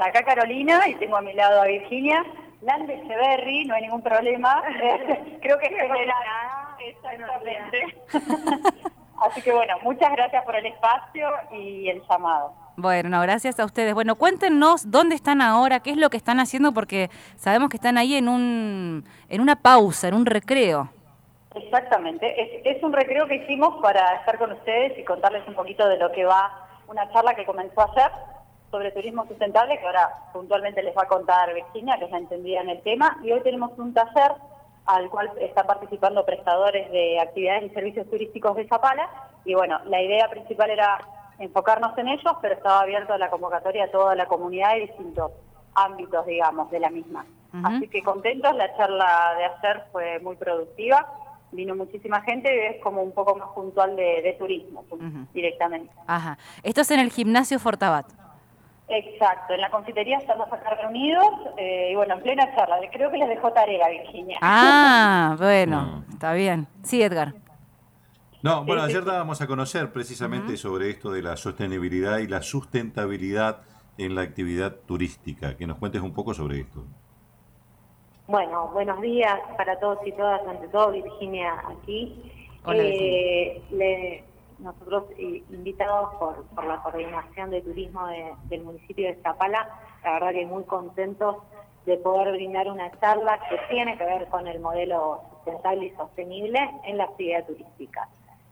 acá Carolina y tengo a mi lado a Virginia. Lande Echeverry, no hay ningún problema. Creo que es general. Exactamente. Así que bueno, muchas gracias por el espacio y el llamado. Bueno, no, gracias a ustedes. Bueno, cuéntenos dónde están ahora, qué es lo que están haciendo, porque sabemos que están ahí en una pausa, en un recreo. Exactamente, es un recreo que hicimos para estar con ustedes y contarles un poquito de lo que va una charla que comenzó ayer sobre turismo sustentable, que ahora puntualmente les va a contar Virginia, que es la entendida en el tema, y hoy tenemos un taller al cual están participando prestadores de actividades y servicios turísticos de Zapala, y bueno, la idea principal era enfocarnos en ellos, pero estaba abierto a la convocatoria a toda la comunidad y distintos ámbitos, digamos, de la misma. Así que contentos, la charla de ayer fue muy productiva, vino muchísima gente y es como un poco más puntual de turismo, directamente. Ajá. Esto es en el gimnasio Fortabat. Exacto, en la confitería estamos acá reunidos y bueno, en plena charla. Creo que les dejó tarea, Virginia. Ah, bueno, está bien. Sí, Edgar. No, bueno, ayer dábamos a conocer precisamente sobre esto de la sostenibilidad y la sustentabilidad en la actividad turística. Que nos cuentes un poco sobre esto. Bueno, buenos días para todos y todas, ante todo Virginia aquí. Hola, Virginia. Nosotros invitados por la coordinación de turismo del municipio de Zapala, la verdad que muy contentos de poder brindar una charla que tiene que ver con el modelo sustentable y sostenible en la actividad turística.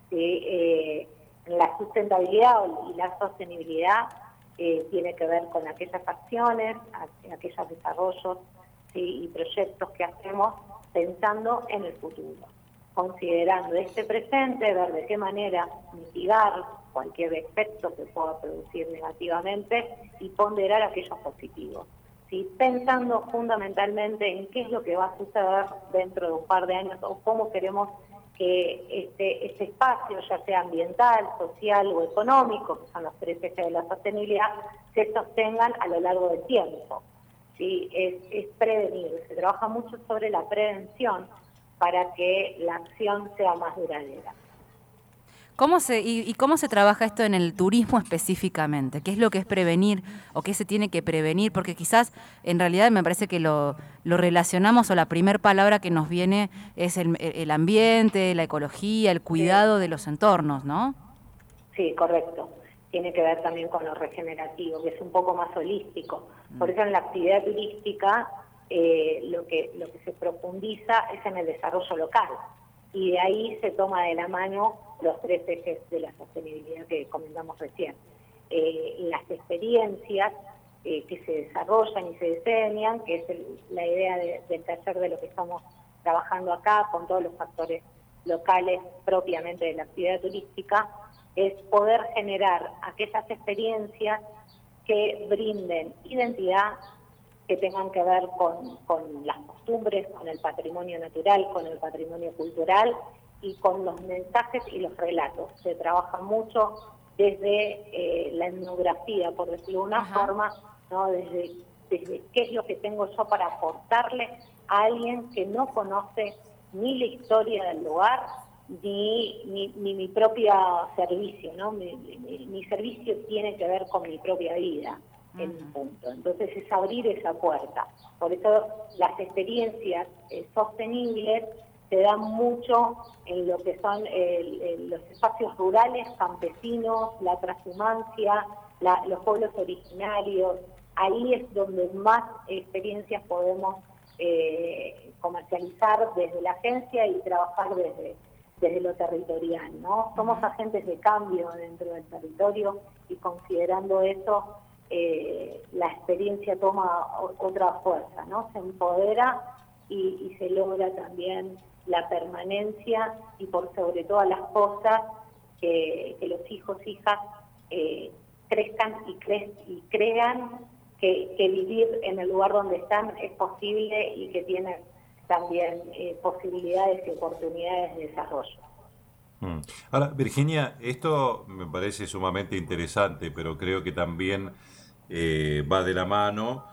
La sustentabilidad y la sostenibilidad tiene que ver con aquellas acciones, aquellos desarrollos y proyectos que hacemos pensando en el futuro, considerando este presente, ver de qué manera mitigar cualquier efecto que pueda producir negativamente y ponderar aquellos positivos. ¿Sí? Pensando fundamentalmente en qué es lo que va a suceder dentro de un par de años o cómo queremos que este espacio, ya sea ambiental, social o económico, que son los tres ejes de la sostenibilidad, se sostengan a lo largo del tiempo. ¿Sí? Es prevenir, se trabaja mucho sobre la prevención para que la acción sea más duradera. ¿Cómo se trabaja esto en el turismo específicamente? ¿Qué es lo que es prevenir o qué se tiene que prevenir? Porque quizás en realidad me parece que lo relacionamos o la primera palabra que nos viene es el ambiente, la ecología, el cuidado de los entornos, ¿no? Sí, correcto. Tiene que ver también con lo regenerativo, que es un poco más holístico. Por eso en la actividad turística lo que se profundiza es en el desarrollo local. Y de ahí se toma de la mano los tres ejes de la sostenibilidad que comentamos recién. Las experiencias que se desarrollan y se diseñan, que es la idea del taller de lo que estamos trabajando acá, con todos los factores locales propiamente de la actividad turística, es poder generar aquellas experiencias que brinden identidad, que tengan que ver con las costumbres, con el patrimonio natural, con el patrimonio cultural y con los mensajes y los relatos. Se trabaja mucho desde la etnografía, por decirlo de una forma, ¿no? Desde qué es lo que tengo yo para aportarle a alguien que no conoce ni la historia del lugar, ni mi propio servicio, ¿no? Mi servicio tiene que ver con mi propia vida. En un punto. Entonces es abrir esa puerta. Por eso las experiencias sostenibles se dan mucho en lo que son los espacios rurales, campesinos, la transhumancia, los pueblos originarios. Ahí es donde más experiencias podemos comercializar desde la agencia y trabajar desde lo territorial, ¿no? Somos agentes de cambio dentro del territorio y considerando eso la experiencia toma otra fuerza, ¿no? Se empodera y se logra también la permanencia y por sobre todas las cosas que los hijos, hijas crezcan y crean que vivir en el lugar donde están es posible y que tienen también posibilidades y oportunidades de desarrollo. Ahora, Virginia, esto me parece sumamente interesante, pero creo que también va de la mano,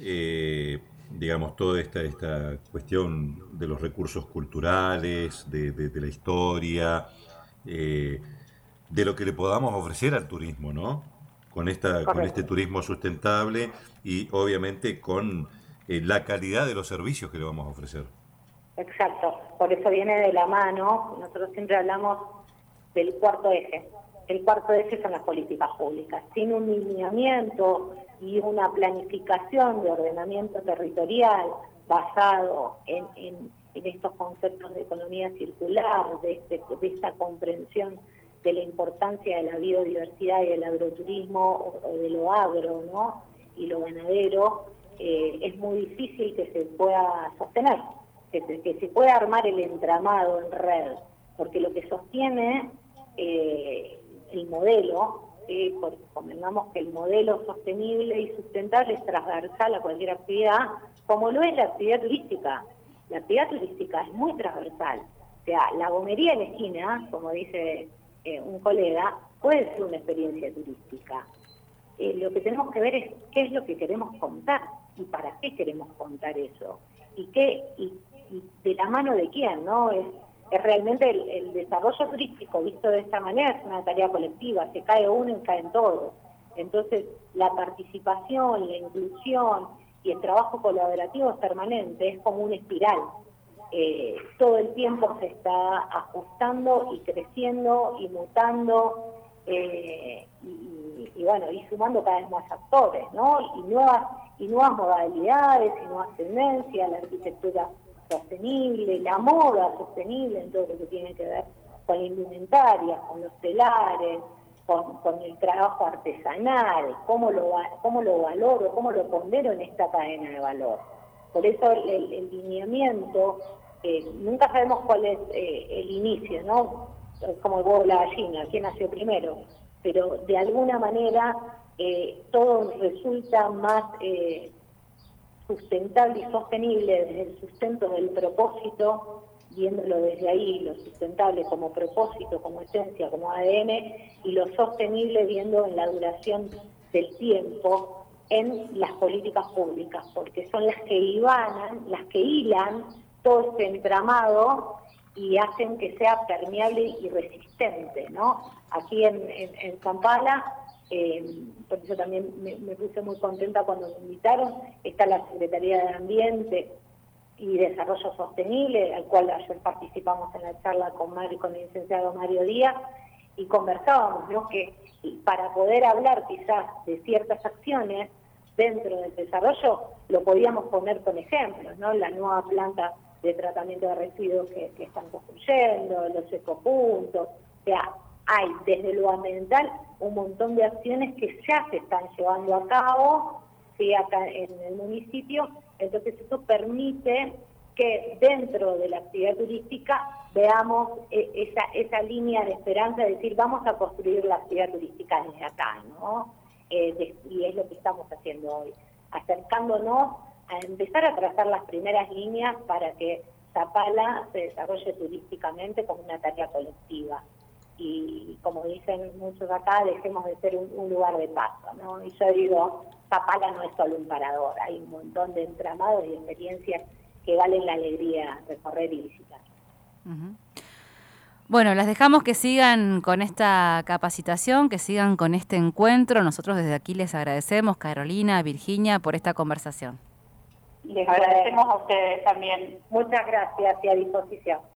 digamos, toda esta cuestión de los recursos culturales, de la historia, de lo que le podamos ofrecer al turismo, ¿no? con este turismo sustentable y obviamente con la calidad de los servicios que le vamos a ofrecer. Exacto, por eso viene de la mano, nosotros siempre hablamos del cuarto eje. El cuarto eje son las políticas públicas. Sin un lineamiento y una planificación de ordenamiento territorial basado en estos conceptos de economía circular, de esta comprensión de la importancia de la biodiversidad y del agroturismo o de lo agro, ¿no? Y lo ganadero, es muy difícil que se pueda sostener, que se pueda armar el entramado en red, porque lo que sostiene el modelo, porque convengamos que el modelo sostenible y sustentable es transversal a cualquier actividad, como lo es la actividad turística. La actividad turística es muy transversal. O sea, la gomería en la esquina, como dice un colega, puede ser una experiencia turística. Lo que tenemos que ver es qué es lo que queremos contar y para qué queremos contar eso. Y de la mano de quién, ¿no? Es realmente el desarrollo turístico visto de esta manera es una tarea colectiva, se cae uno y caen todos. Entonces, la participación, la inclusión y el trabajo colaborativo es permanente, es como una espiral. Todo el tiempo se está ajustando y creciendo y mutando y bueno, y sumando cada vez más actores, ¿no? Y nuevas modalidades y nuevas tendencias, la arquitectura sostenible, la moda sostenible en todo lo que tiene que ver con la indumentaria, con los telares, con el trabajo artesanal, cómo lo valoro, cómo lo pondero en esta cadena de valor. Por eso el lineamiento, nunca sabemos cuál es el inicio, ¿no? Es como el huevo o la gallina, quién nació primero, pero de alguna manera todo resulta más sustentable y sostenible desde el sustento del propósito, viéndolo desde ahí, lo sustentable como propósito, como esencia, como ADN, y lo sostenible viendo en la duración del tiempo en las políticas públicas, porque son las que hilan todo este entramado y hacen que sea permeable y resistente, ¿no? Aquí en Zampala, por eso también me puse muy contenta cuando me invitaron, está la Secretaría de Ambiente y Desarrollo Sostenible, al cual ayer participamos en la charla con el licenciado Mario Díaz, y conversábamos, ¿no?, que para poder hablar quizás de ciertas acciones dentro del desarrollo, lo podíamos poner con ejemplos, ¿no? La nueva planta de tratamiento de residuos que están construyendo, los ecopuntos, o sea, hay desde lo ambiental un montón de acciones que ya se están llevando a cabo, ¿sí?, acá en el municipio. Entonces eso permite que dentro de la actividad turística veamos esa línea de esperanza, de decir, vamos a construir la actividad turística desde acá, ¿no? Y es lo que estamos haciendo hoy, acercándonos a empezar a trazar las primeras líneas para que Zapala se desarrolle turísticamente como una tarea colectiva. Y como dicen muchos acá, dejemos de ser un lugar de paso, ¿no? Y yo digo, Zapala no es solo un parador, hay un montón de entramados y experiencias que valen la alegría recorrer y visitar. Uh-huh. Bueno, las dejamos que sigan con esta capacitación, que sigan con este encuentro. Nosotros desde aquí les agradecemos, Carolina, Virginia, por esta conversación. Les agradecemos a ustedes también. Muchas gracias y a disposición.